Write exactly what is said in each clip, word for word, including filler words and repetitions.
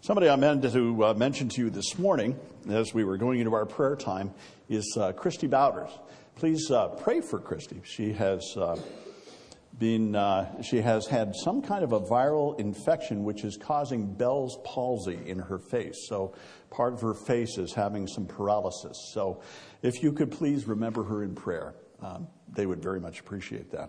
Somebody I meant to uh, mention to you this morning as we were going into our prayer time is uh, Christy Bowders. Please uh, pray for Christy. She has uh, been, uh, she has had some kind of a viral infection which is causing Bell's palsy in her face. So part of her face is having some paralysis. So if you could please remember her in prayer, um, they would very much appreciate that.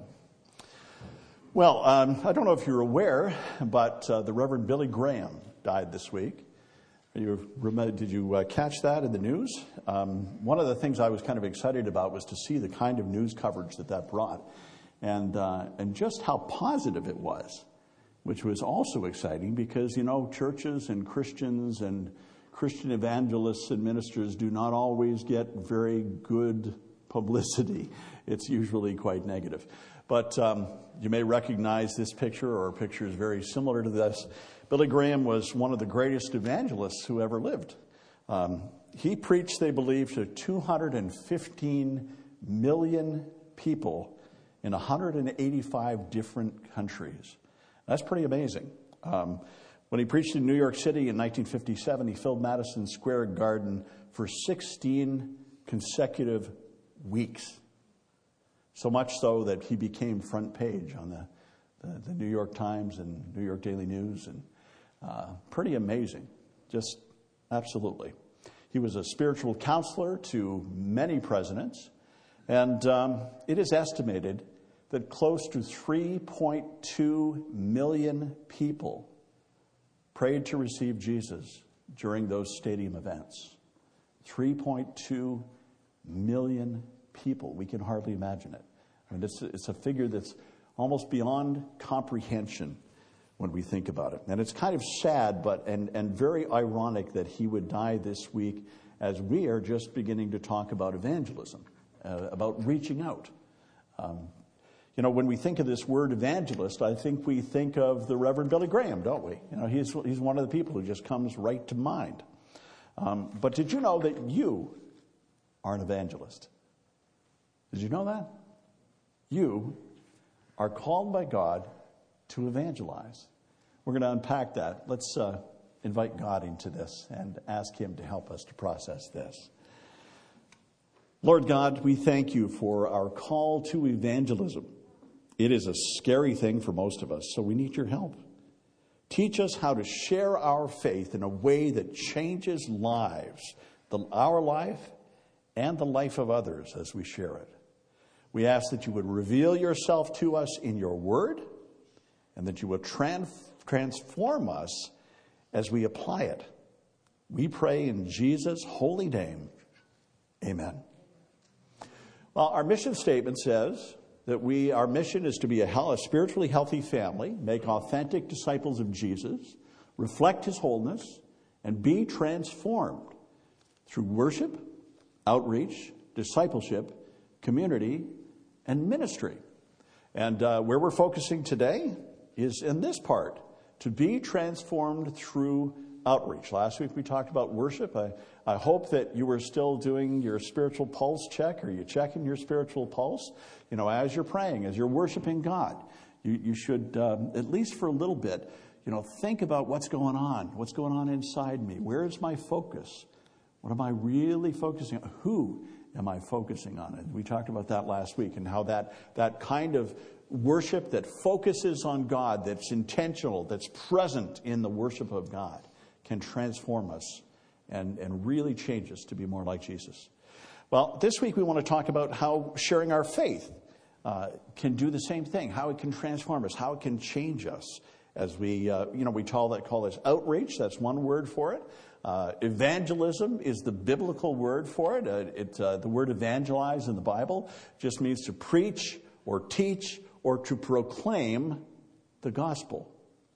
Well, um, I don't know if you're aware, but uh, the Reverend Billy Graham died this week. You, did you uh, catch that in the news? Um, one of the things I was kind of excited about was to see the kind of news coverage that that brought, and uh, and just how positive it was, which was also exciting because, you know, churches and Christians and Christian evangelists and ministers do not always get very good publicity. It's usually quite negative. But um, you may recognize this picture or pictures very similar to this. Billy Graham was one of the greatest evangelists who ever lived. Um, he preached, they believe, to two hundred fifteen million people in one hundred eighty-five different countries. That's pretty amazing. Um, when he preached in New York City in nineteen fifty-seven, he filled Madison Square Garden for sixteen consecutive weeks. So much so that he became front page on the, the, the New York Times and New York Daily News. And uh, pretty amazing. Just absolutely. He was a spiritual counselor to many presidents. And um, it is estimated that close to three point two million people prayed to receive Jesus during those stadium events. three point two million people. We can hardly imagine it. I mean, it's, it's a figure that's almost beyond comprehension when we think about it. And it's kind of sad, but and, and very ironic that he would die this week as we are just beginning to talk about evangelism, uh, about reaching out. Um, you know, when we think of this word evangelist, I think we think of the Reverend Billy Graham, don't we? You know, he's, he's one of the people who just comes right to mind. Um, but did you know that you are an evangelist? Did you know that? You are called by God to evangelize. We're going to unpack that. Let's uh, invite God into this and ask Him to help us to process this. Lord God, we thank you for our call to evangelism. It is a scary thing for most of us, so we need your help. Teach us how to share our faith in a way that changes lives, the, our life and the life of others as we share it. We ask that you would reveal yourself to us in your word and that you would trans- transform us as we apply it. We pray in Jesus' holy name. Amen. Well, our mission statement says that we, our mission is to be a, hell, a spiritually healthy family, make authentic disciples of Jesus, reflect his wholeness, and be transformed through worship, outreach, discipleship, community, and ministry. And uh, where we're focusing today is in this part, to be transformed through outreach. Last week we talked about worship. I, I hope that you were still doing your spiritual pulse check. Are you checking your spiritual pulse? You know, as you're praying, as you're worshiping God, you, you should, um, at least for a little bit, you know, think about what's going on. What's going on inside me? Where is my focus? What am I really focusing on? Who am I focusing on it? We talked about that last week and how that, that kind of worship that focuses on God, that's intentional, that's present in the worship of God, can transform us and, and really change us to be more like Jesus. Well, this week we want to talk about how sharing our faith uh, can do the same thing, how it can transform us, how it can change us. As we, uh, you know, we call that call this outreach. That's one word for it. Uh, evangelism is the biblical word for it. Uh, it uh, the word evangelize in the Bible just means to preach or teach or to proclaim the gospel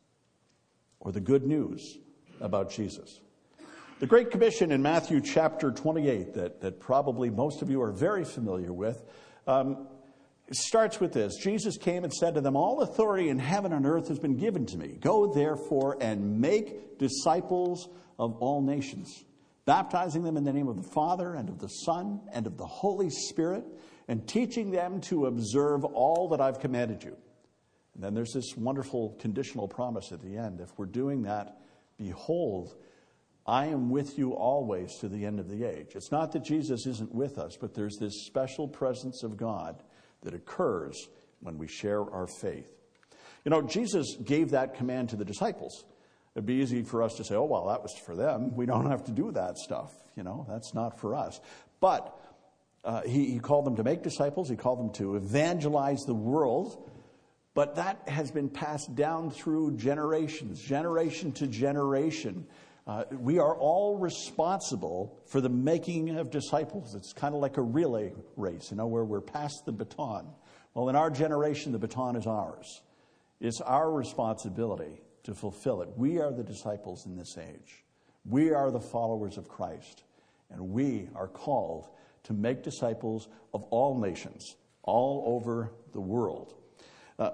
or the good news about Jesus. The Great Commission in Matthew chapter twenty-eight that, that probably most of you are very familiar with, um, it starts with this. Jesus came and said to them, "All authority in heaven and earth has been given to me. Go therefore and make disciples of all nations, baptizing them in the name of the Father and of the Son and of the Holy Spirit, and teaching them to observe all that I've commanded you." And then there's this wonderful conditional promise at the end. If we're doing that, Behold, I am with you always to the end of the age. It's not that Jesus isn't with us, but there's this special presence of God that occurs when we share our faith. You know, Jesus gave that command to the disciples. It'd be easy for us to say, oh, well, that was for them. We don't have to do that stuff. You know, that's not for us. But uh, he, he called them to make disciples. He called them to evangelize the world. But that has been passed down through generations, generation to generation. Uh, we are all responsible for the making of disciples. It's kind of like a relay race, you know, where we're passed the baton. Well, in our generation, the baton is ours. It's our responsibility to fulfill it. We are the disciples in this age. We are the followers of Christ. And we are called to make disciples of all nations, all over the world. Uh,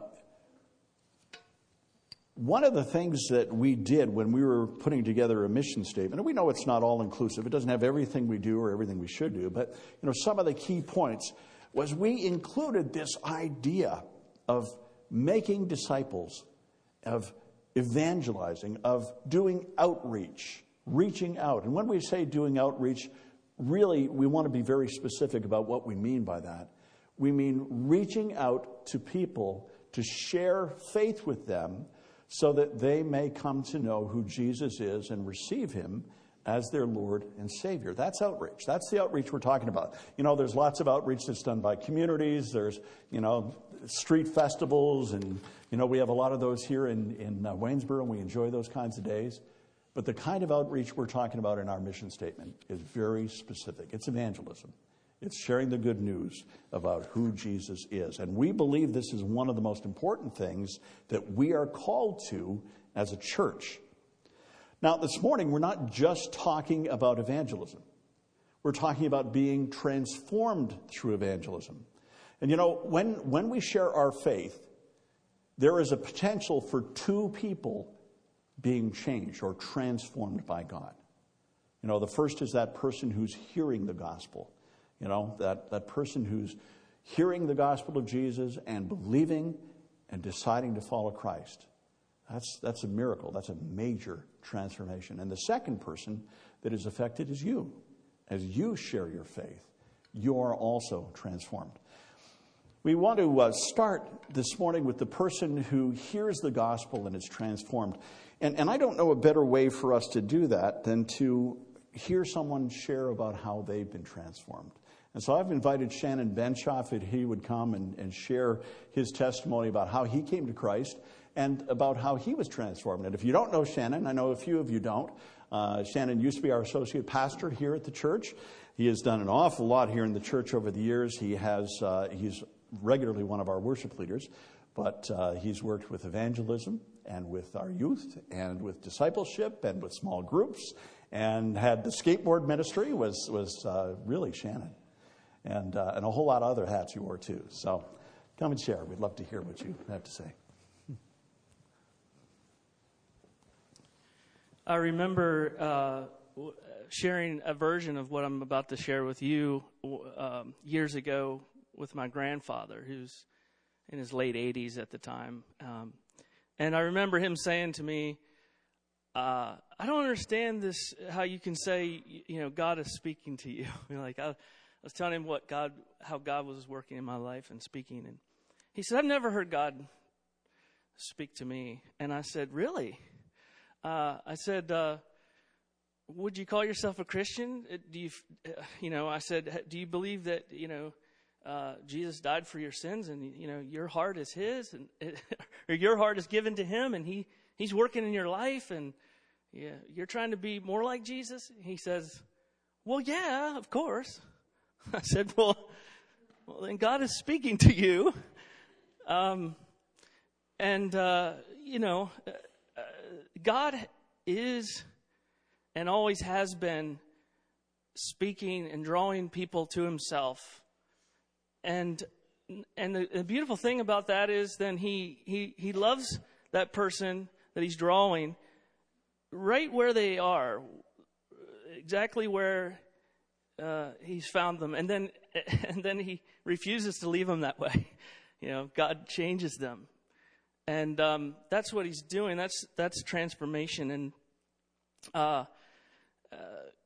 One of the things that we did when we were putting together a mission statement, and we know it's not all inclusive, it doesn't have everything we do or everything we should do, but you know, some of the key points was we included this idea of making disciples, of evangelizing, of doing outreach, reaching out. And when we say doing outreach, really we want to be very specific about what we mean by that. We mean reaching out to people to share faith with them, so that they may come to know who Jesus is and receive him as their Lord and Savior. That's outreach. That's the outreach we're talking about. You know, there's lots of outreach that's done by communities. There's, you know, street festivals, and, you know, we have a lot of those here in, in uh, Waynesboro, and we enjoy those kinds of days. But the kind of outreach we're talking about in our mission statement is very specific. It's evangelism. It's sharing the good news about who Jesus is. And we believe this is one of the most important things that we are called to as a church. Now, this morning, we're not just talking about evangelism. We're talking about being transformed through evangelism. And you know, when, when we share our faith, there is a potential for two people being changed or transformed by God. You know, the first is that person who's hearing the gospel. You know, that, that person who's hearing the gospel of Jesus and believing and deciding to follow Christ. That's, that's a miracle. That's a major transformation. And the second person that is affected is you. As you share your faith, you are also transformed. We want to uh, start this morning with the person who hears the gospel and is transformed. And, and I don't know a better way for us to do that than to hear someone share about how they've been transformed. And so I've invited Shannon Benshoff that he would come and, and share his testimony about how he came to Christ and about how he was transformed. And if you don't know Shannon, I know a few of you don't, uh, Shannon used to be our associate pastor here at the church. He has done an awful lot here in the church over the years. He has, uh, he's regularly one of our worship leaders, but uh, he's worked with evangelism and with our youth and with discipleship and with small groups, and had the skateboard ministry was, was uh, really Shannon. And, uh, and a whole lot of other hats you wore too. So come and share. We'd love to hear what you have to say. I remember uh, sharing a version of what I'm about to share with you um, years ago with my grandfather, who's in his late eighties at the time. Um, and I remember him saying to me, uh, I don't understand this, how you can say, you know, God is speaking to you. You know, like I, I was telling him what God, how God was working in my life and speaking. And he said, I've never heard God speak to me. And I said, really? Uh, I said, uh, would you call yourself a Christian? Do you, you know, I said, do you believe that, you know, uh, Jesus died for your sins and, you know, your heart is his and, or your heart is given to him and he, he's working in your life and yeah, you're trying to be more like Jesus? He says, well, yeah, of course. I said, well, well, then God is speaking to you. Um, and, uh, you know, uh, God is and always has been speaking and drawing people to himself. And and the, the beautiful thing about that is then he, he, he loves that person that he's drawing right where they are, exactly where Uh, he's found them, and then and then he refuses to leave them that way. You know, God changes them, and um, that's what he's doing. That's that's transformation. And Uh, uh,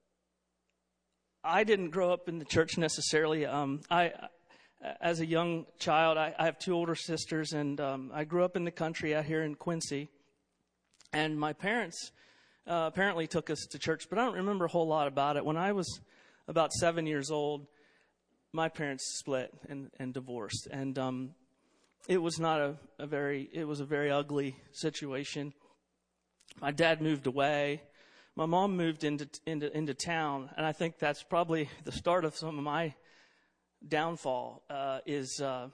I didn't grow up in the church necessarily. Um, I, as a young child, I, I have two older sisters, and um, I grew up in the country out here in Quincy. And my parents uh, apparently took us to church, but I don't remember a whole lot about it. When I was about seven years old, my parents split and, and divorced, and um, it was not a, a very it was a very ugly situation. My dad moved away. My mom moved into into into town, and I think that's probably the start of some of my downfall. Uh, is uh,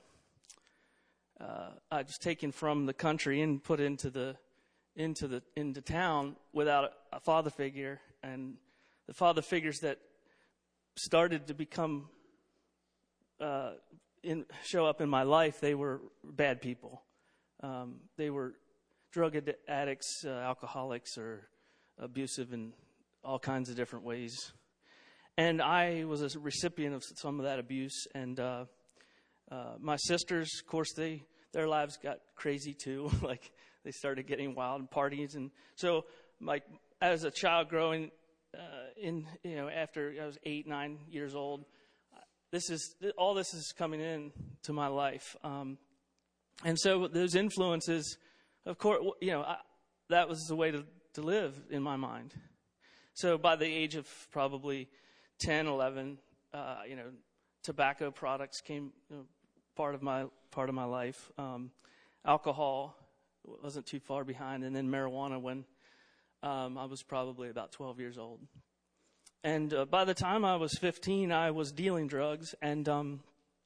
uh, I was taken from the country and put into the into the into town without a, a father figure, and the father figures that started to become uh, in show up in my life, they were bad people. Um, they were drug ad- addicts, uh, alcoholics, or abusive in all kinds of different ways. And I was a recipient of some of that abuse. And uh, uh, my sisters, of course, they their lives got crazy too. Like they started getting wild and parties. And so, like as a child growing uh, in, you know, after I was eight, nine years old, this is all this is coming in to my life. Um, and so those influences, of course, you know, I, that was the way to, to live in my mind. So by the age of probably ten, eleven, uh, you know, tobacco products came you know, part of my part of my life. Um, alcohol wasn't too far behind, and then marijuana when um, I was probably about twelve years old. And uh, by the time I was fifteen, I was dealing drugs, and um,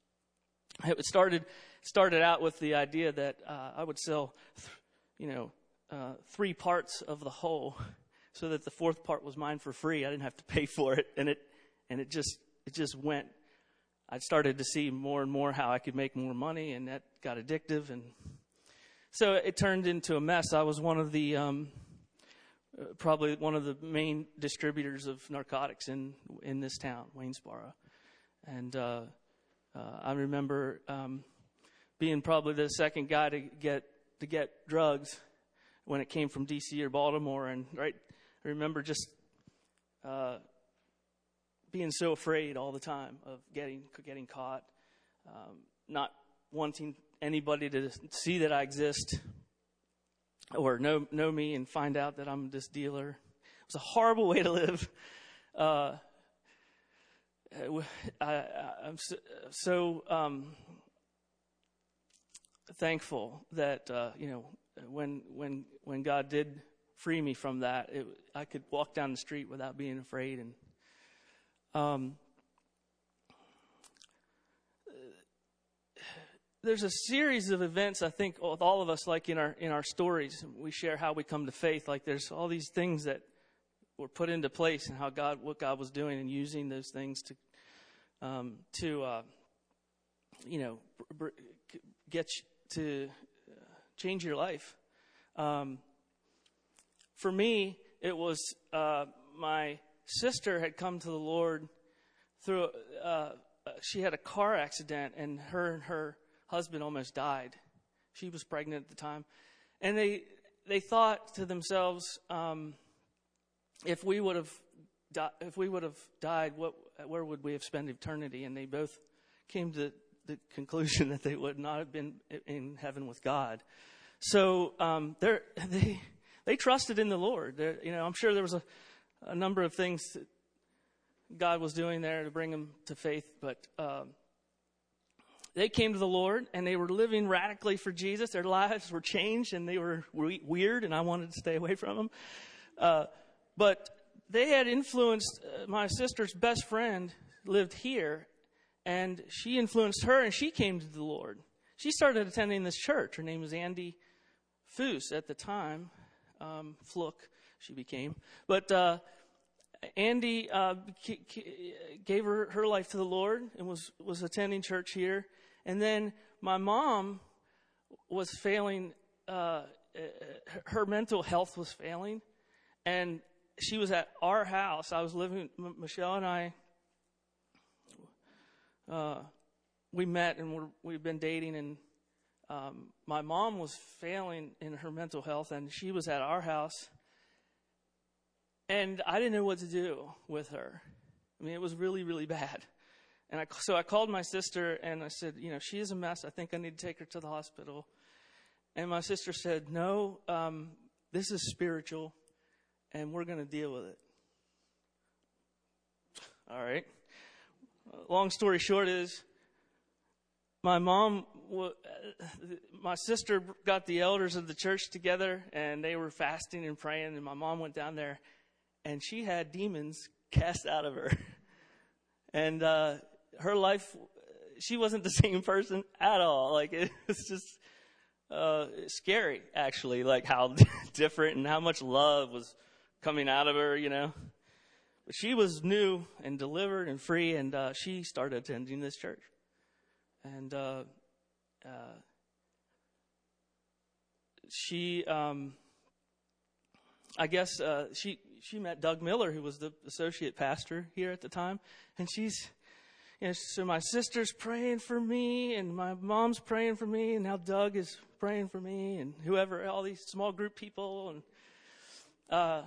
it started started out with the idea that uh, I would sell, th- you know, uh, three parts of the whole, so that the fourth part was mine for free. I didn't have to pay for it, and it and it just it just went. I started to see more and more how I could make more money, and that got addictive, and so it turned into a mess. I was one of the um, Uh, probably one of the main distributors of narcotics in in this town, Waynesboro. And uh, uh, I remember um, being probably the second guy to get to get drugs when it came from D C or Baltimore. And right, I remember just uh, being so afraid all the time of getting getting caught, um, not wanting anybody to see that I exist, or know know me and find out that I'm this dealer. It was a horrible way to live. Uh, I, I, I'm so, so um, thankful that uh, you know when when when God did free me from that, it, I could walk down the street without being afraid. And um, there's a series of events, I think, with all of us, like in our in our stories, we share how we come to faith. Like there's all these things that were put into place, and how God, what God was doing, and using those things to, um, to, uh, you know, br- br- get you to change your life. Um, for me, it was uh, my sister had come to the Lord through. Uh, she had a car accident, and her and her husband almost died. She was pregnant at the time. And they they thought to themselves, um, if we would have di- if we would have died, what where would we have spent eternity? And they both came to the conclusion that they would not have been in heaven with God. So um, they they trusted in the Lord. They're, you know, I'm sure there was a, a number of things that God was doing there to bring them to faith, but um, they came to the Lord, and they were living radically for Jesus. Their lives were changed, and they were re- weird, and I wanted to stay away from them. Uh, but they had influenced uh, my sister's best friend lived here, and she influenced her, and she came to the Lord. She started attending this church. Her name was Andy Foose at the time. Um, Fluke, she became. But uh, Andy uh, gave her, her life to the Lord and was, was attending church here. And then my mom was failing. Uh, her mental health was failing. And she was at our house. I was living, Michelle and I, uh, we met and we're, we've been dating. And um, my mom was failing in her mental health, and she was at our house. and I didn't know what to do with her. I mean, it was really, really bad. And I, so I called my sister, and I said, you know, she is a mess. I think I need to take her to the hospital. And my sister said, no, um, this is spiritual, and we're going to deal with it. All right. Long story short is, my mom, my sister got the elders of the church together, and they were fasting and praying, and my mom went down there, and she had demons cast out of her. And uh, her life, she wasn't the same person at all. Like, it was just uh, scary, actually, like how different and how much love was coming out of her, you know. But she was new and delivered and free, and uh, she started attending this church. And uh, uh, she, um, I guess, uh, she she met Doug Miller, who was the associate pastor here at the time. And she's, you know, so my sister's praying for me, and my mom's praying for me, and now Doug is praying for me, and whoever, all these small group people. And uh,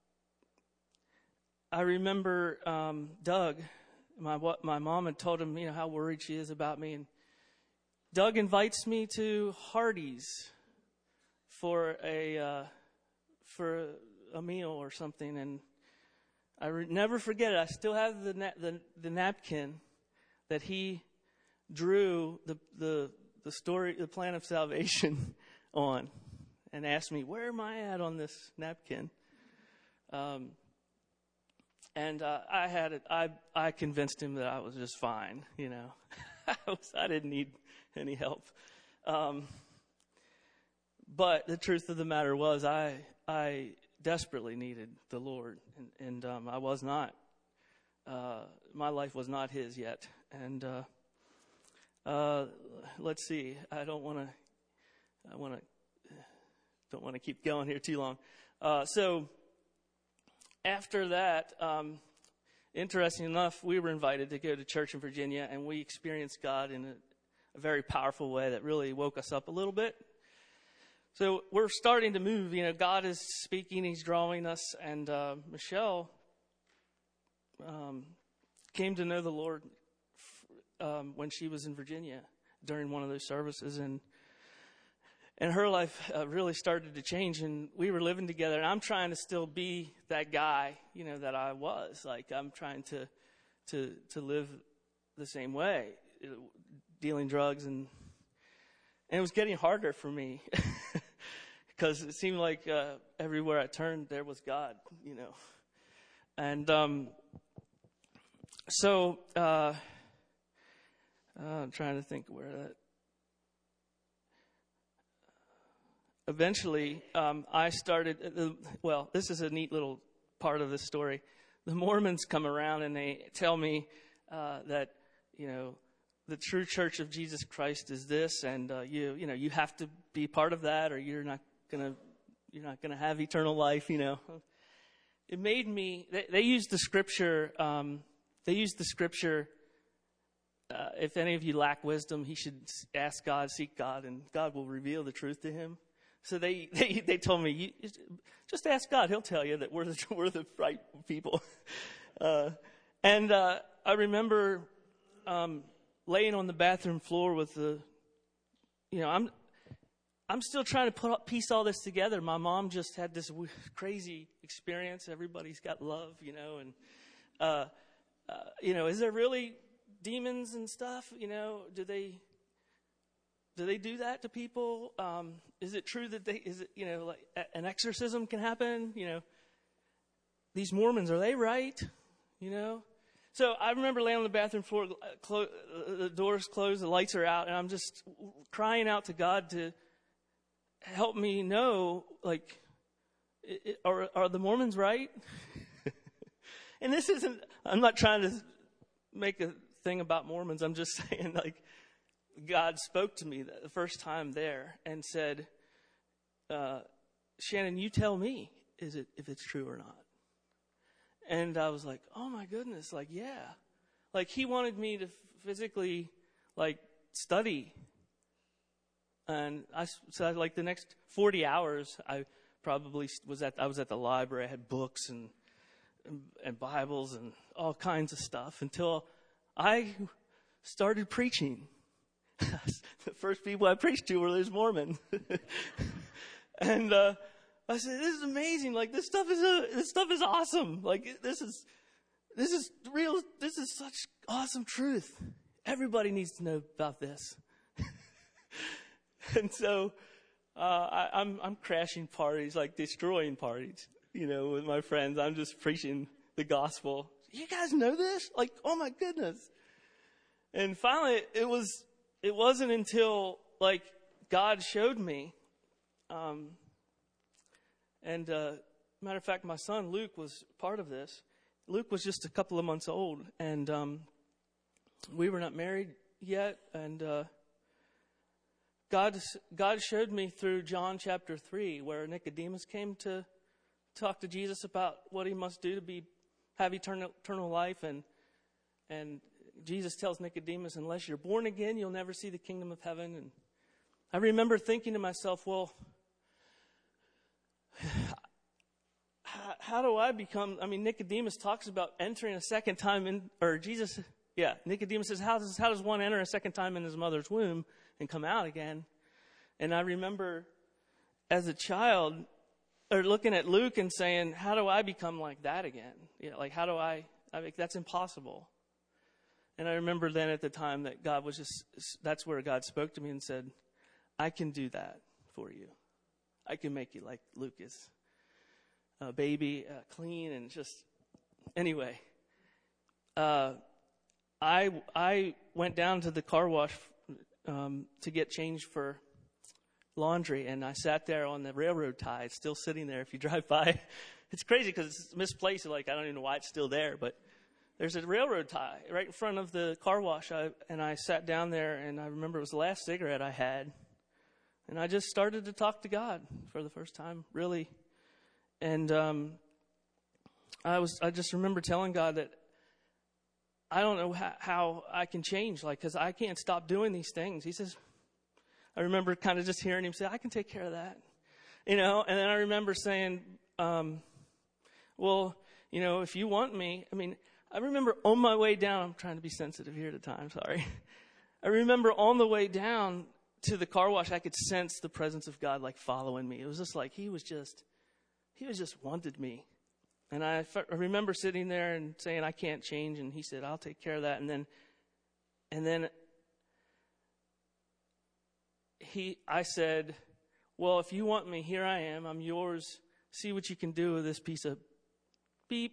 I remember um, Doug. My what my mom had told him, you know, how worried she is about me, and Doug invites me to Hardee's for a uh, for a meal or something, and I re- never forget it. I still have the, na- the the napkin that he drew the the the story, the plan of salvation on, and asked me, "Where am I at on this napkin?" Um. And uh, I had it. I I convinced him that I was just fine. You know, I was. I didn't need any help. Um, but the truth of the matter was, I I desperately needed the Lord, and, and um, I was not. Uh, my life was not His yet. And uh, uh, let's see. I don't want to. I want to. Don't want to keep going here too long. Uh, so. After that, um, interesting enough, we were invited to go to church in Virginia, and we experienced God in a, a very powerful way that really woke us up a little bit. So we're starting to move. You know, God is speaking; He's drawing us. And uh, Michelle um, came to know the Lord um, when she was in Virginia during one of those services, and. And her life uh, really started to change, and we were living together. And I'm trying to still be that guy, you know, that I was. Like, I'm trying to to to live the same way, you know, dealing drugs, and and it was getting harder for me because it seemed like uh, everywhere I turned, there was God, you know. And um, so uh, I'm trying to think where that. Eventually, um, I started, uh, well, this is a neat little part of this story. The Mormons come around and they tell me uh, that, you know, the true church of Jesus Christ is this, and uh, you, you know, you have to be part of that, or you're not gonna, you're not gonna have eternal life. You know, it made me. They, they used the scripture. Um, they used the scripture. Uh, if any of you lack wisdom, he should ask God, seek God, and God will reveal the truth to him. So they, they, they told me, you, just ask God. He'll tell you that we're the, we're the right people. Uh, and uh, I remember um, laying on the bathroom floor with the, you know, I'm I'm still trying to put, piece all this together. My mom just had this w- crazy experience. Everybody's got love, you know, and, uh, uh, you know, is there really demons and stuff? You know, do they... Do they do that to people? Um, is it true that they, is it, you know, like an exorcism can happen? You know, these Mormons, are they right? You know? So I remember laying on the bathroom floor, clo- the doors closed, the lights are out, and I'm just crying out to God to help me know, like, it, it, are, are the Mormons right? And this isn't, I'm not trying to make a thing about Mormons. I'm just saying, like, God spoke to me the first time there and said, uh, Shannon, you tell me is it if it's true or not. And I was like, oh my goodness, like, yeah. Like, he wanted me to physically, like, study. And I, so like the next forty hours, I probably was at, I was at the library. I had books and and, and Bibles and all kinds of stuff until I started preaching. The first people I preached to were those Mormons. And uh, I said, "This is amazing! Like this stuff is a, this stuff is awesome! Like this is this is real. This is such awesome truth. Everybody needs to know about this." And so uh, I, I'm I'm crashing parties, like destroying parties, you know, with my friends. I'm just preaching the gospel. You guys know this? Like, oh my goodness! And finally, it was. It wasn't until, like, God showed me, um, and uh, matter of fact, my son Luke was part of this. Luke was just a couple of months old, and um, we were not married yet, and uh, God, God showed me through John chapter three, where Nicodemus came to talk to Jesus about what he must do to be have eternal, eternal life, and and Jesus tells Nicodemus, unless you're born again, you'll never see the kingdom of heaven. And I remember thinking to myself, well, how, how do I become, I mean, Nicodemus talks about entering a second time in, or Jesus, yeah, Nicodemus says, how does, how does one enter a second time in his mother's womb and come out again? And I remember as a child, or looking at Luke and saying, how do I become like that again? You know, like, how do I, I mean, that's impossible. And I remember then at the time that God was just, that's where God spoke to me and said, I can do that for you. I can make you like Luke is. A baby, uh, clean, and just, anyway. Uh, I I went down to the car wash um, to get changed for laundry, and I sat there on the railroad tie. It's still sitting there if you drive by. It's crazy because it's misplaced. Like, I don't even know why it's still there, but there's a railroad tie right in front of the car wash, I, and I sat down there, and I remember it was the last cigarette I had, and I just started to talk to God for the first time, really. And um, I was I just remember telling God that I don't know how, how I can change, like, because I can't stop doing these things. He says, I remember kind of just hearing him say, I can take care of that, you know. And then I remember saying, um, well, you know, if you want me, I mean, I remember on my way down, I'm trying to be sensitive here at a time, sorry. I remember on the way down to the car wash, I could sense the presence of God, like, following me. It was just like he was just, he was just wanted me. And I, f- I remember sitting there and saying, I can't change. And he said, I'll take care of that. And then, and then he, I said, well, if you want me, here I am. I'm yours. See what you can do with this piece of beep.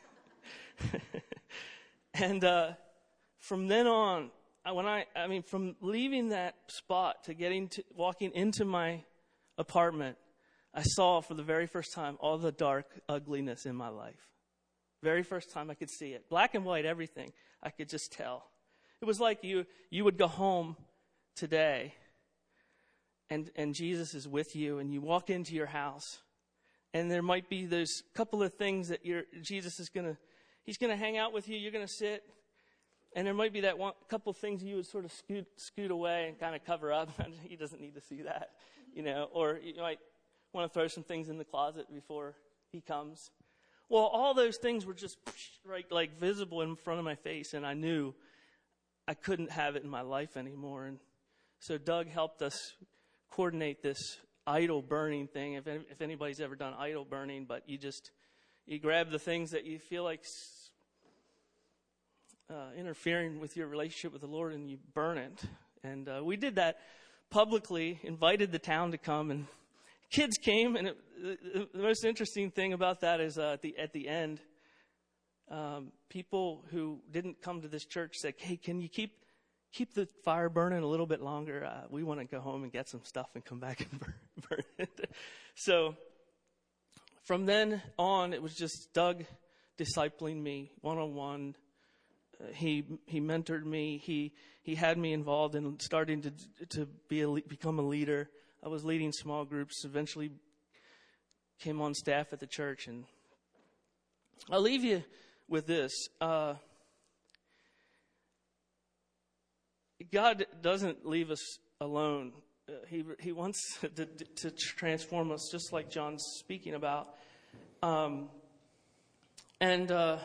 And uh, from then on, I, when I, I mean, from leaving that spot to getting to walking into my apartment, I saw for the very first time all the dark ugliness in my life. Very first time I could see it, black and white, everything. I could just tell. It was like you you would go home today, and and Jesus is with you, and you walk into your house, and there might be those couple of things that you're Jesus is gonna. He's going to hang out with you. You're going to sit. And there might be that one couple things you would sort of scoot, scoot away and kind of cover up. He doesn't need to see that, you know. Or you might want to throw some things in the closet before he comes. Well, all those things were just right, like visible in front of my face. And I knew I couldn't have it in my life anymore. And so Doug helped us coordinate this idol burning thing. If, if anybody's ever done idol burning, but you just... You grab the things that you feel like uh, interfering with your relationship with the Lord, and you burn it. And uh, we did that publicly, invited the town to come, and kids came. And it, the, the most interesting thing about that is uh, at the at the end, um, people who didn't come to this church said, "Hey, can you keep keep the fire burning a little bit longer? Uh, we want to go home and get some stuff and come back and burn, burn it." So. From then on, it was just Doug discipling me one-on-one. Uh, he he mentored me. He he had me involved in starting to to be a, become a leader. I was leading small groups. Eventually, came on staff at the church. And I'll leave you with this: uh, God doesn't leave us alone. Uh, he he wants to, to transform us, just like John's speaking about. Um, and uh,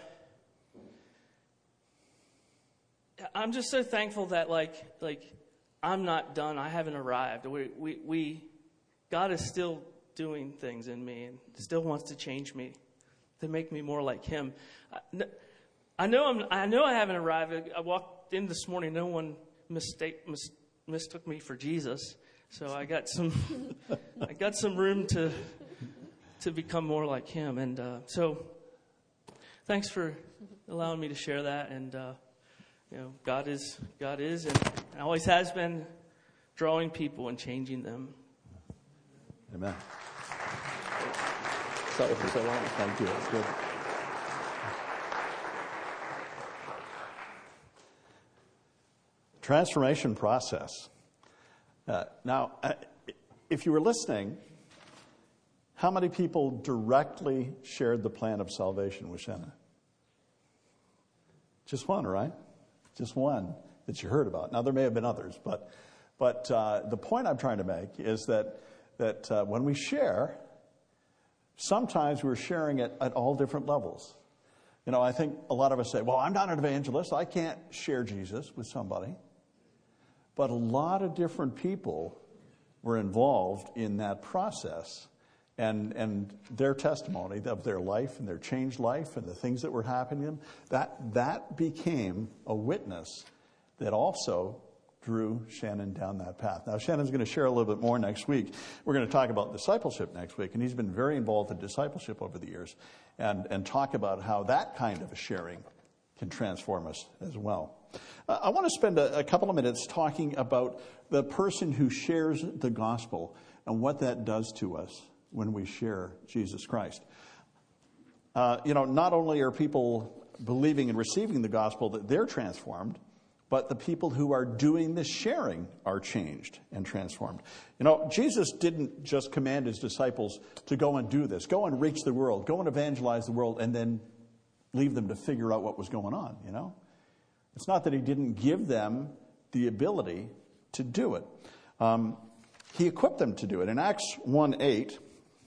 I'm just so thankful that like like I'm not done. I haven't arrived. We we we God is still doing things in me and still wants to change me to make me more like Him. I, I know I'm. I know I haven't arrived. I walked in this morning. No one mistake mis, mistook me for Jesus. So I got some. I got some room to to become more like Him. And uh, so, thanks for allowing me to share that. And uh, you know, God is God is and always has been drawing people and changing them. Amen. Sorry for so long. Thank you. That's good. Transformation process. Uh, now, uh, if you were listening, how many people directly shared the plan of salvation with Shanna? Just one, right? Just one that you heard about. Now, there may have been others, but but uh, the point I'm trying to make is that that uh, when we share, sometimes we're sharing it at all different levels. You know, I think a lot of us say, well, I'm not an evangelist. I can't share Jesus with somebody. But a lot of different people were involved in that process. And and their testimony of their life and their changed life and the things that were happening to them, that, that became a witness that also drew Shannon down that path. Now, Shannon's going to share a little bit more next week. We're going to talk about discipleship next week, and he's been very involved in discipleship over the years and, and talk about how that kind of a sharing can transform us as well. Uh, I want to spend a, a couple of minutes talking about the person who shares the gospel and what that does to us when we share Jesus Christ. Uh, you know, not only are people believing and receiving the gospel that they're transformed, but the people who are doing the sharing are changed and transformed. You know, Jesus didn't just command his disciples to go and do this, go and reach the world, go and evangelize the world, and then leave them to figure out what was going on, you know. It's not that he didn't give them the ability to do it. Um, he equipped them to do it. In Acts one eight,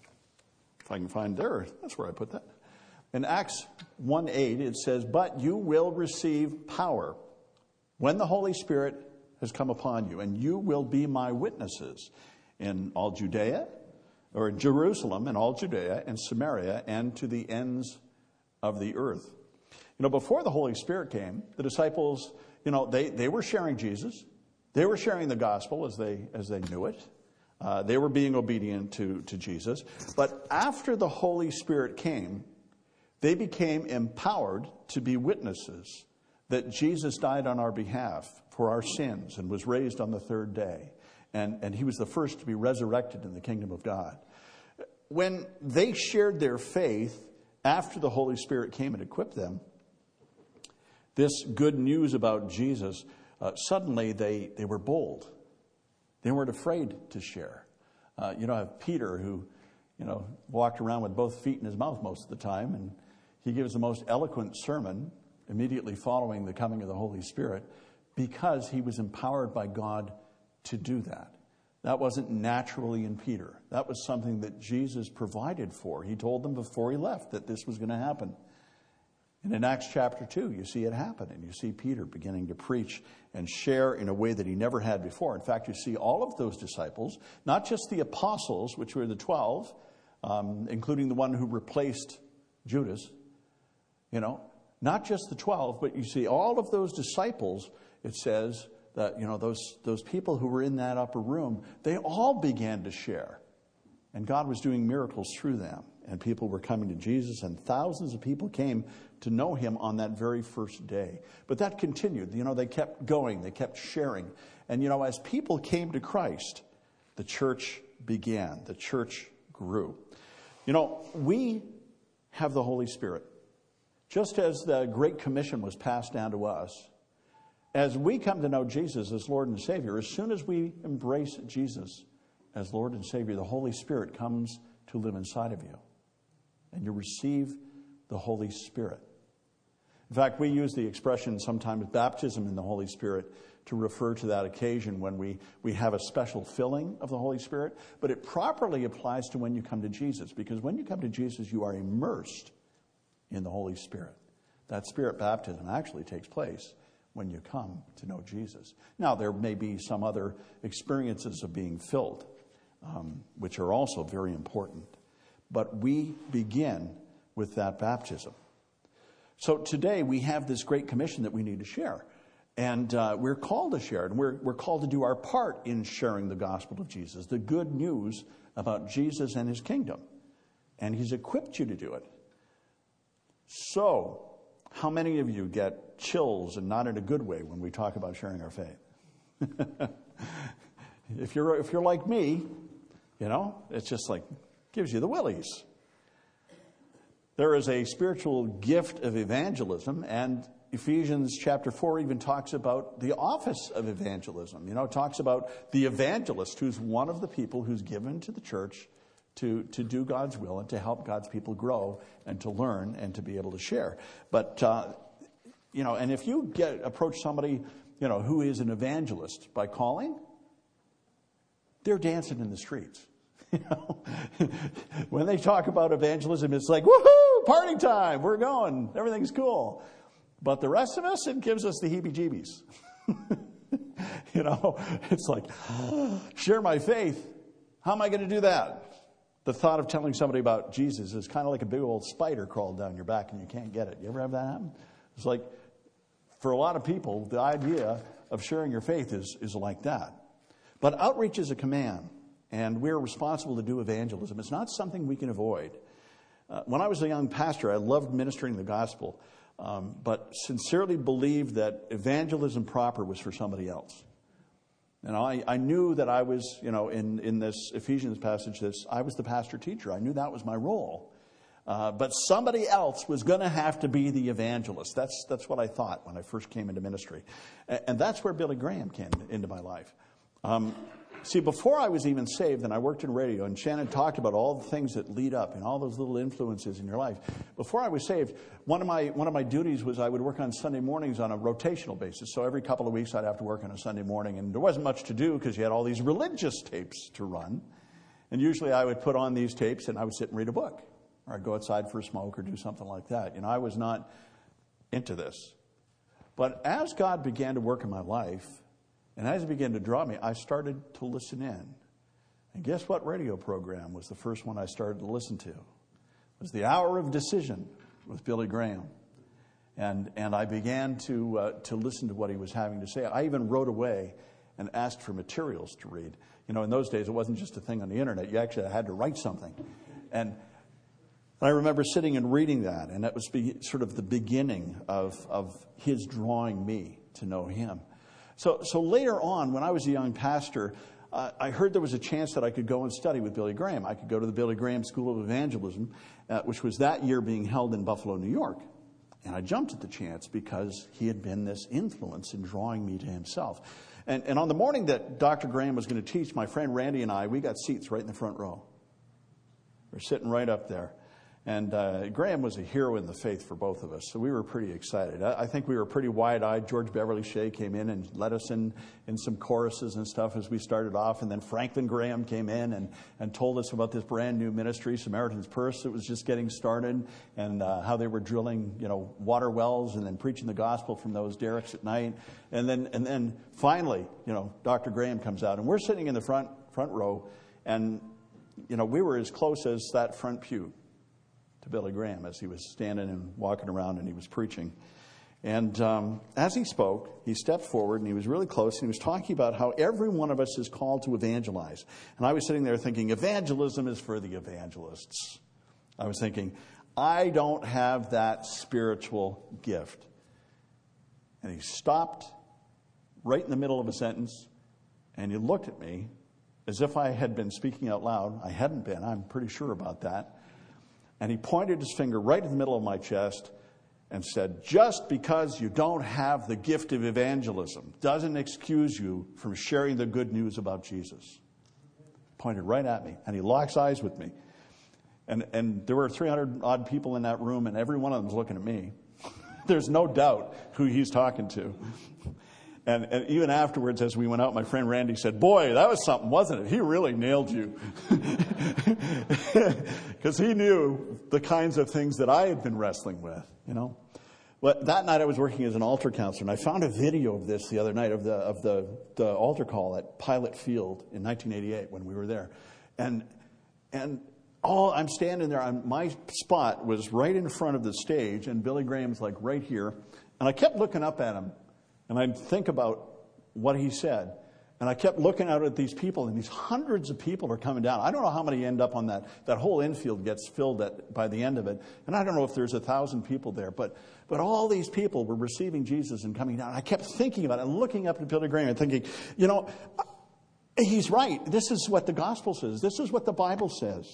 if I can find there, that's where I put that. In Acts one eight, it says, "But you will receive power when the Holy Spirit has come upon you, and you will be my witnesses in all Judea, or in Jerusalem, and all Judea, and Samaria, and to the ends of the earth." You know, before the Holy Spirit came, the disciples, you know, they, they were sharing Jesus. They were sharing the gospel as they as they knew it. Uh, they were being obedient to, to Jesus. But after the Holy Spirit came, they became empowered to be witnesses that Jesus died on our behalf for our sins and was raised on the third day. And, and he was the first to be resurrected in the kingdom of God. When they shared their faith after the Holy Spirit came and equipped them, this good news about Jesus, uh, suddenly they, they were bold. They weren't afraid to share. Uh, you know, I have Peter who, you know, walked around with both feet in his mouth most of the time, and he gives the most eloquent sermon immediately following the coming of the Holy Spirit because he was empowered by God to do that. That wasn't naturally in Peter. That was something that Jesus provided for. He told them before he left that this was going to happen. And in Acts chapter two, you see it happen, and you see Peter beginning to preach and share in a way that he never had before. In fact, you see all of those disciples, not just the apostles, which were the twelve, um, including the one who replaced Judas, you know, not just the twelve, but you see all of those disciples, it says that, you know, those, those people who were in that upper room, they all began to share. And God was doing miracles through them. And people were coming to Jesus, and thousands of people came to know him on that very first day. But that continued. You know, they kept going. They kept sharing. And, you know, as people came to Christ, the church began. The church grew. You know, we have the Holy Spirit. Just as the Great Commission was passed down to us, as we come to know Jesus as Lord and Savior, as soon as we embrace Jesus as Lord and Savior, the Holy Spirit comes to live inside of you. And you receive the Holy Spirit. In fact, we use the expression sometimes baptism in the Holy Spirit to refer to that occasion when we, we have a special filling of the Holy Spirit. But it properly applies to when you come to Jesus, because when you come to Jesus, you are immersed in the Holy Spirit. That Spirit baptism actually takes place when you come to know Jesus. Now, there may be some other experiences of being filled, um, which are also very important. But we begin with that baptism. So today we have this great commission that we need to share. And uh, we're called to share it. And we're, we're called to do our part in sharing the gospel of Jesus, the good news about Jesus and his kingdom. And he's equipped you to do it. So, how many of you get chills, and not in a good way, when we talk about sharing our faith? If you're if you're like me, you know, it's just like gives you the willies. There is a spiritual gift of evangelism, and Ephesians chapter four even talks about the office of evangelism. You know, it talks about the evangelist, who's one of the people who's given to the church to, to do God's will and to help God's people grow and to learn and to be able to share. But, uh, you know, and if you get approach somebody, you know, who is an evangelist by calling, they're dancing in the streets. You know, when they talk about evangelism, it's like, woohoo, party time, we're going, everything's cool. But the rest of us, it gives us the heebie-jeebies. You know, it's like, share my faith. How am I going to do that? The thought of telling somebody about Jesus is kind of like a big old spider crawled down your back and you can't get it. You ever have that happen? It's like, for a lot of people, the idea of sharing your faith is, is like that. But outreach is a command, and we're responsible to do evangelism. It's not something we can avoid. Uh, when I was a young pastor, I loved ministering the gospel, um, but sincerely believed that evangelism proper was for somebody else. And I, I knew that I was, you know, in, in this Ephesians passage, this I was the pastor teacher. I knew that was my role. Uh, but somebody else was going to have to be the evangelist. That's that's what I thought when I first came into ministry. And, and that's where Billy Graham came into my life. Um, see, before I was even saved, and I worked in radio, and Shannon talked about all the things that lead up and all those little influences in your life. Before I was saved, one of my one of my duties was I would work on Sunday mornings on a rotational basis. So every couple of weeks I'd have to work on a Sunday morning, and there wasn't much to do because you had all these religious tapes to run. And usually I would put on these tapes and I would sit and read a book, or I'd go outside for a smoke or do something like that. You know, I was not into this. But as God began to work in my life, and as he began to draw me, I started to listen in. And guess what radio program was the first one I started to listen to? It was The Hour of Decision with Billy Graham. And and I began to uh, to listen to what he was having to say. I even wrote away and asked for materials to read. You know, in those days, it wasn't just a thing on the internet. You actually had to write something. And I remember sitting and reading that, and that was be, sort of the beginning of, of his drawing me to know him. So so later on, when I was a young pastor, uh, I heard there was a chance that I could go and study with Billy Graham. I could go to the Billy Graham School of Evangelism, uh, which was that year being held in Buffalo, New York. And I jumped at the chance because he had been this influence in drawing me to himself. And, and on the morning that Doctor Graham was going to teach, my friend Randy and I, we got seats right in the front row. We're sitting right up there. And uh, Graham was a hero in the faith for both of us, so we were pretty excited. I, I think we were pretty wide-eyed. George Beverly Shea came in and led us in, in some choruses and stuff as we started off. And then Franklin Graham came in and, and told us about this brand new ministry, Samaritan's Purse, that was just getting started, and uh, how they were drilling, you know, water wells and then preaching the gospel from those derricks at night. And then and then finally, you know, Doctor Graham comes out, and we're sitting in the front front row, and you know, we were as close as that front pew to Billy Graham as he was standing and walking around and he was preaching. And um, as he spoke, he stepped forward and he was really close, and he was talking about how every one of us is called to evangelize. And I was sitting there thinking, evangelism is for the evangelists. I was thinking, I don't have that spiritual gift. And he stopped right in the middle of a sentence, and he looked at me as if I had been speaking out loud. I hadn't been, I'm pretty sure about that. And he pointed his finger right in the middle of my chest and said, just because you don't have the gift of evangelism doesn't excuse you from sharing the good news about Jesus. Pointed right at me, and he locks eyes with me. And and there were three hundred odd people in that room, and every one of them was looking at me. There's no doubt who he's talking to. And, and even afterwards, as we went out, my friend Randy said, boy, that was something, wasn't it? He really nailed you. Because he knew the kinds of things that I had been wrestling with, you know. Well, that night I was working as an altar counselor, and I found a video of this the other night of the of the, the altar call at Pilot Field in nineteen eighty-eight when we were there. And and all I'm standing there, I'm, my spot was right in front of the stage, and Billy Graham's like right here. And I kept looking up at him. And I'd think about what he said. And I kept looking out at these people, and these hundreds of people are coming down. I don't know how many end up on that. That whole infield gets filled at, by the end of it. And I don't know if there's a thousand people there. But but all these people were receiving Jesus and coming down. I kept thinking about it and looking up at Billy Graham and thinking, you know, he's right. This is what the gospel says. This is what the Bible says.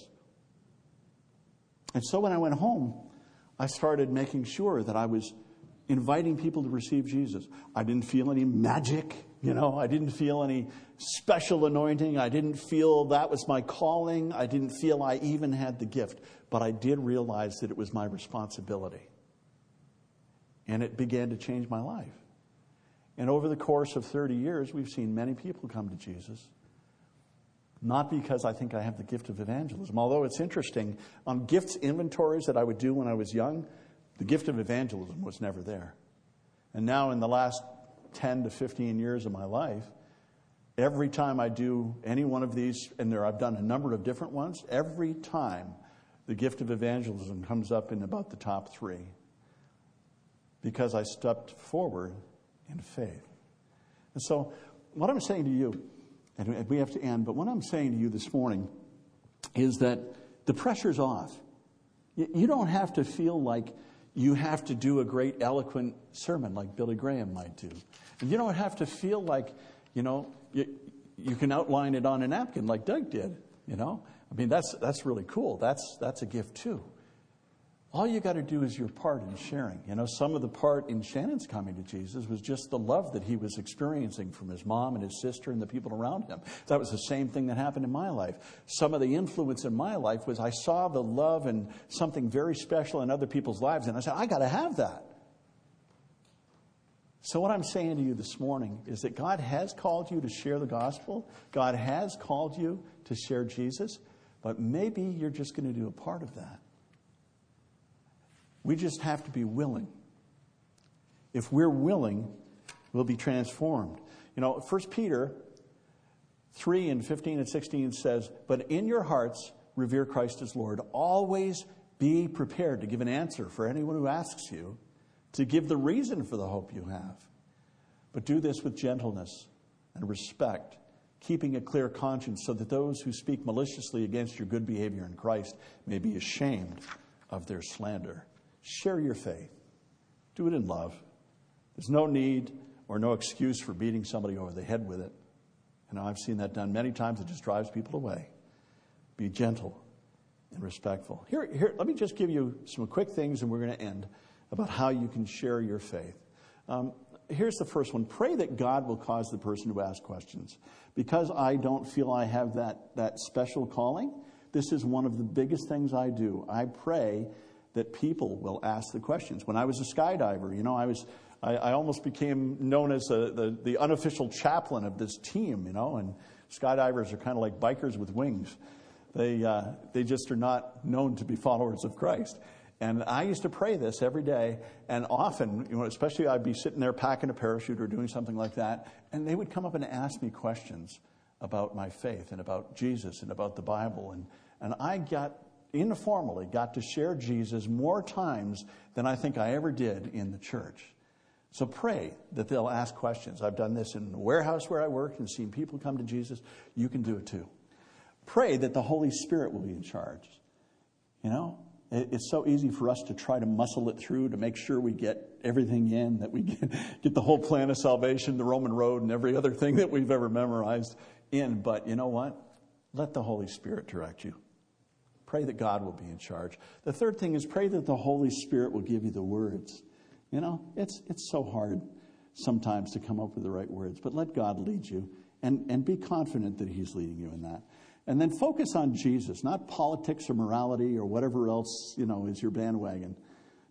And so when I went home, I started making sure that I was inviting people to receive Jesus. I didn't feel any magic, you know. I didn't feel any special anointing. I didn't feel that was my calling. I didn't feel I even had the gift. But I did realize that it was my responsibility. And it began to change my life. And over the course of thirty years, we've seen many people come to Jesus. Not because I think I have the gift of evangelism. Although it's interesting, on gifts inventories that I would do when I was young, the gift of evangelism was never there. And now in the last ten to fifteen years of my life, every time I do any one of these, and there I've done a number of different ones, every time the gift of evangelism comes up in about the top three. Because I stepped forward in faith. And so what I'm saying to you, and we have to end, but what I'm saying to you this morning is that the pressure's off. You don't have to feel like you have to do a great eloquent sermon like Billy Graham might do. And you don't have to feel like, you know, you, you can outline it on a napkin like Doug did, you know. I mean, that's that's really cool. That's that's a gift too. All you got to do is your part in sharing. You know, some of the part in Shannon's coming to Jesus was just the love that he was experiencing from his mom and his sister and the people around him. That was the same thing that happened in my life. Some of the influence in my life was I saw the love and something very special in other people's lives, and I said, I got to have that. So what I'm saying to you this morning is that God has called you to share the gospel. God has called you to share Jesus, but maybe you're just going to do a part of that. We just have to be willing. If we're willing, we'll be transformed. You know, First Peter three and fifteen and sixteen says, but in your hearts revere Christ as Lord. Always be prepared to give an answer for anyone who asks you, to give the reason for the hope you have. But do this with gentleness and respect, keeping a clear conscience, so that those who speak maliciously against your good behavior in Christ may be ashamed of their slander. Share your faith. Do it in love. There's no need or no excuse for beating somebody over the head with it. You know, I've seen that done many times. It just drives people away. Be gentle and respectful. Here, here. Let me just give you some quick things, and we're going to end, about how you can share your faith. Um, here's the first one. Pray that God will cause the person to ask questions. Because I don't feel I have that, that special calling, this is one of the biggest things I do. I pray that people will ask the questions. When I was a skydiver, you know, I was I, I almost became known as a, the, the unofficial chaplain of this team, you know, and skydivers are kind of like bikers with wings. They uh, they just are not known to be followers of Christ. And I used to pray this every day, and often, you know, especially I'd be sitting there packing a parachute or doing something like that, and they would come up and ask me questions about my faith and about Jesus and about the Bible. And, and I got, informally, got to share Jesus more times than I think I ever did in the church. So pray that they'll ask questions. I've done this in the warehouse where I work and seen people come to Jesus. You can do it too. Pray that the Holy Spirit will be in charge. You know, it's so easy for us to try to muscle it through to make sure we get everything in, that we get, get the whole plan of salvation, the Roman road, and every other thing that we've ever memorized in. But you know what? Let the Holy Spirit direct you. Pray that God will be in charge. The third thing is pray that the Holy Spirit will give you the words. You know, it's it's so hard sometimes to come up with the right words, but let God lead you, and, and be confident that He's leading you in that. And then focus on Jesus, not politics or morality or whatever else, you know, is your bandwagon.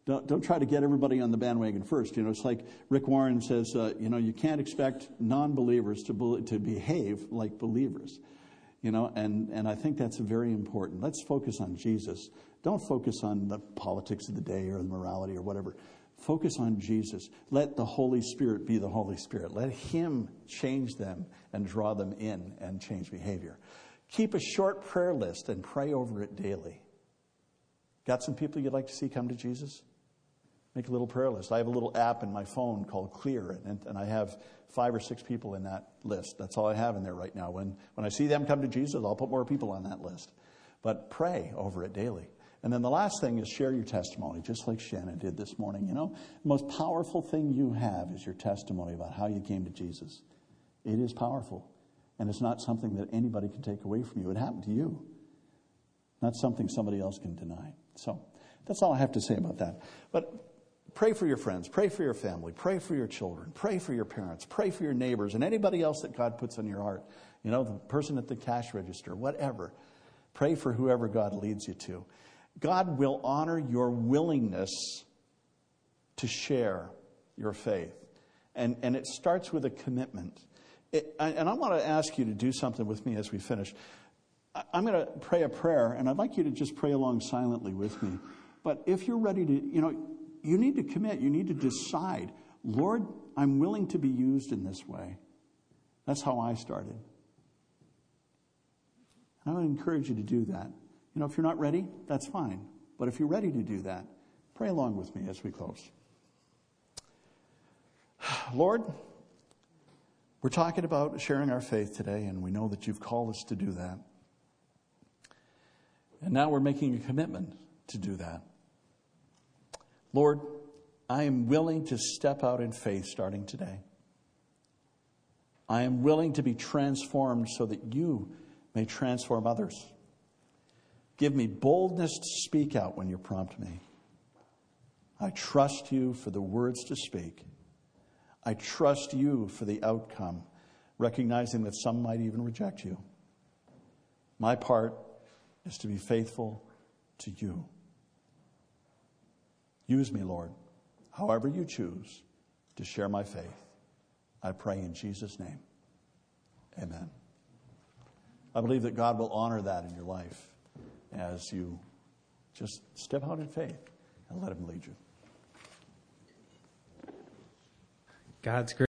Don't, don't try to get everybody on the bandwagon first. You know, it's like Rick Warren says, uh, you know, you can't expect non-believers to be, to behave like believers. You know, and, and I think that's very important. Let's focus on Jesus. Don't focus on the politics of the day or the morality or whatever. Focus on Jesus. Let the Holy Spirit be the Holy Spirit. Let Him change them and draw them in and change behavior. Keep a short prayer list and pray over it daily. Got some people you'd like to see come to Jesus? Make a little prayer list. I have a little app in my phone called Clear, and, and I have five or six people in that list. That's all I have in there right now. When, when I see them come to Jesus, I'll put more people on that list. But pray over it daily. And then the last thing is share your testimony, just like Shannon did this morning. You know, the most powerful thing you have is your testimony about how you came to Jesus. It is powerful. And it's not something that anybody can take away from you. It happened to you. Not something somebody else can deny. So that's all I have to say about that. But pray for your friends. Pray for your family. Pray for your children. Pray for your parents. Pray for your neighbors and anybody else that God puts on your heart. You know, the person at the cash register, whatever. Pray for whoever God leads you to. God will honor your willingness to share your faith. And, and it starts with a commitment. It, and I want to ask you to do something with me as we finish. I'm going to pray a prayer, and I'd like you to just pray along silently with me. But if you're ready to, you know, you need to commit. You need to decide, Lord, I'm willing to be used in this way. That's how I started. And I would encourage you to do that. You know, if you're not ready, that's fine. But if you're ready to do that, pray along with me as we close. Lord, we're talking about sharing our faith today, and we know that you've called us to do that. And now we're making a commitment to do that. Lord, I am willing to step out in faith starting today. I am willing to be transformed so that you may transform others. Give me boldness to speak out when you prompt me. I trust you for the words to speak. I trust you for the outcome, recognizing that some might even reject you. My part is to be faithful to you. Use me, Lord, however you choose to share my faith. I pray in Jesus' name. Amen. I believe that God will honor that in your life as you just step out in faith and let Him lead you. God's grace.